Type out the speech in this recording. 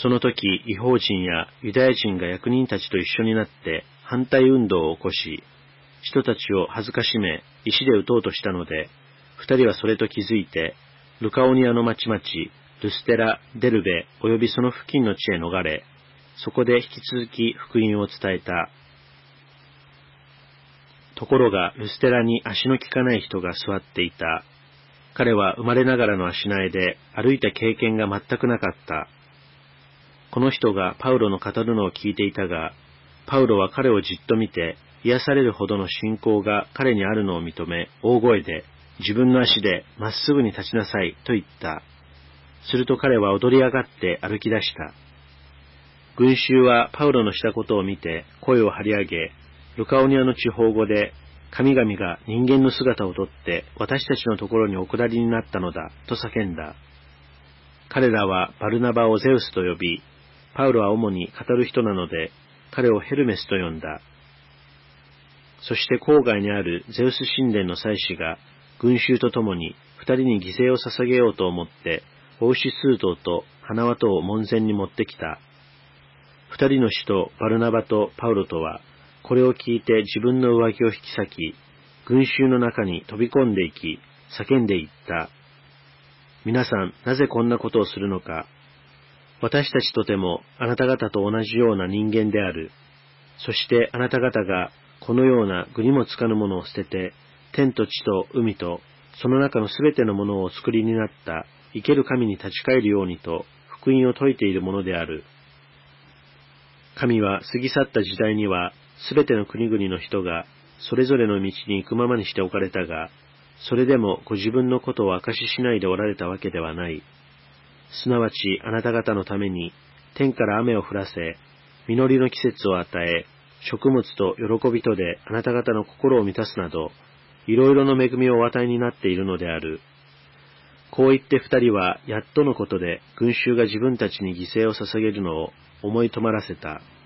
その時、異邦人やユダヤ人が役人たちと一緒になって反対運動を起こし、人たちを恥ずかしめ、石で撃とうとしたので、二人はそれと気づいて、ルカオニアの町々、ルステラ、デルベ及びその付近の地へ逃れ、そこで引き続き福音を伝えた。ところがルステラに足の利かない人が座っていた。彼は生まれながらの足苗で歩いた経験が全くなかった。この人がパウロの語るのを聞いていたが、パウロは彼をじっと見て、癒されるほどの信仰が彼にあるのを認め、大声で、自分の足でまっすぐに立ちなさいと言った。すると彼は踊り上がって歩き出した。群衆はパウロのしたことを見て声を張り上げ、ルカオニアの地方語で、神々が人間の姿をとって私たちのところにお下りになったのだと叫んだ。彼らはバルナバをゼウスと呼び、パウロは主に語る人なので、彼をヘルメスと呼んだ。そして郊外にあるゼウス神殿の祭司が群衆と共に二人に犠牲を捧げようと思って、お牛数頭と花輪とを門前に持ってきた。二人の使徒バルナバとパウロとは、これを聞いて自分の上着を引き裂き、群衆の中に飛び込んでいき、叫んでいった。皆さん、なぜこんなことをするのか。私たちとてもあなた方と同じような人間である。そしてあなた方がこのような具にもつかぬものを捨てて、天と地と海とその中のすべてのものをお作りになった生ける神に立ち返るようにと福音を説いているものである。神は過ぎ去った時代にはすべての国々の人がそれぞれの道に行くままにしておかれたが、それでもご自分のことを証ししないでおられたわけではない。すなわちあなた方のために天から雨を降らせ、実りの季節を与え、食物と喜びとであなた方の心を満たすなど、いろいろの恵みをお与えになっているのである。こう言って二人はやっとのことで群衆が自分たちに犠牲を捧げるのを思い止まらせた。